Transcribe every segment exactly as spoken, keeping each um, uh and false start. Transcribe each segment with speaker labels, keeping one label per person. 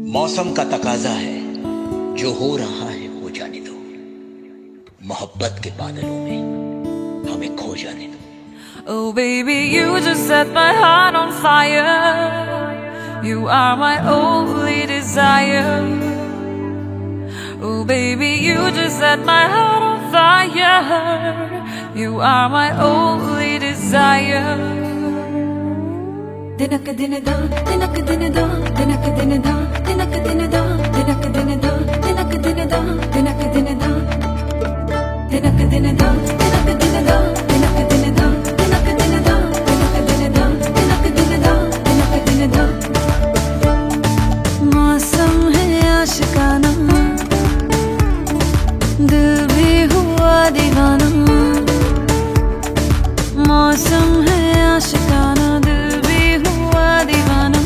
Speaker 1: मौसम का तकाजा है, जो हो रहा है हो जाने दो। मोहब्बत के बादलों में हमें खो जाने दो।
Speaker 2: Oh baby, you just set my heart on fire. You are my only desire. Oh baby, you just set my heart on fire. You are my only desire. Dinak din da, dinak din da, dinak din da, dinak din da, dinak din da, dinak din da, dinak din da, dinak din da, dinak din da, dinak din da, dinak din da, dinak din da, dinak din da, dinak din da. मौसम है आशिकाना, दिल भी हुआ दीवाना. मौसम है आशिकाना, दिल भी हुआ दीवाना.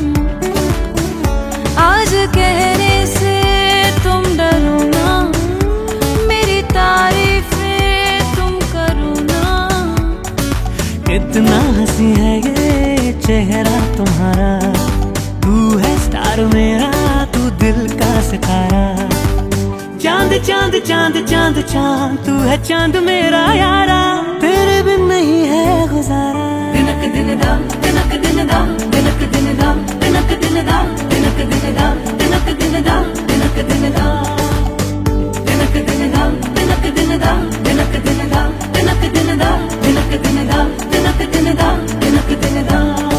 Speaker 2: आज कहने से तुम डरो ना, मेरी तारीफें तुम करो ना.
Speaker 3: कितना हंसी है ये चेहरा तुम्हारा, तू है स्टार मेरा, तू दिल का सितारा. चांद चांद चांद चांद चांद, तू है चांद मेरा यारा, तेरे बिन नहीं है गुजारा.
Speaker 2: दिनक दिन दा, दिनक दिन दा, दिनक दिन दा, दिनक दिन दा, दिनक दिन दा, दिनक दिन दा, दिनक दिन दा, दिनक दिन दा, दिनक दिन दा, दिनक दिन दा, दिनक दिन दा, दिनक दिन दा, दिनक दिन दा, दिनक दिन दा.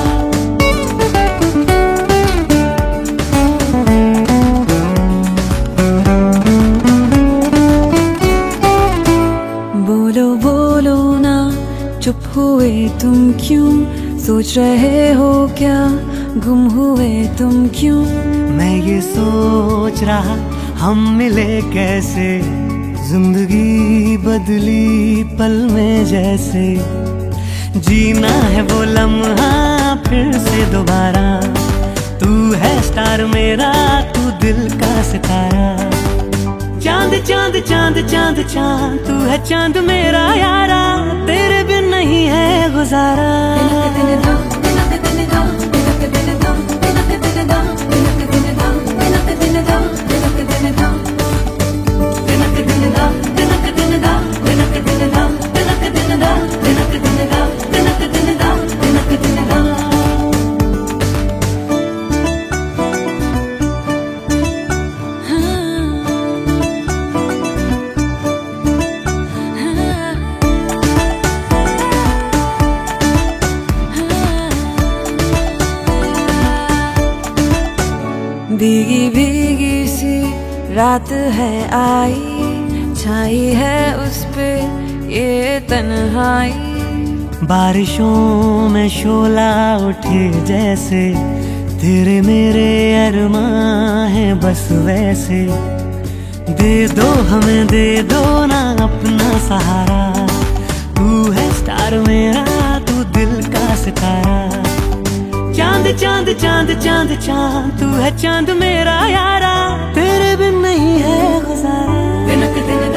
Speaker 2: बोलो बोलो ना, चुप हुए तुम क्यों, सोच रहे हो क्या, गुम हुए तुम क्यों.
Speaker 3: मैं ये सोच रहा हम मिले कैसे, जिंदगी बदली पल में जैसे. जीना है वो लम्हा फिर से दोबारा, तू है स्टार मेरा, तू दिल का सितारा. चांद चांद चांद चांद चांद, तू है चांद मेरा यारा, तेरे बिन नहीं है गुजारा.
Speaker 2: भीगी भीगी सी रात है आई, छाई है उस पे ये तन्हाई.
Speaker 3: बारिशों में शोला उठे जैसे, तेरे मेरे अरमां है बस वैसे. दे दो हमें दे दो ना अपना सहारा, तू है स्टार मेरा, तू दिल का सितारा. चांद चांद चांद चांद चांद, तू है चांद मेरा यारा, तेरे बिन नहीं है गुजारा.
Speaker 2: दिनक दिन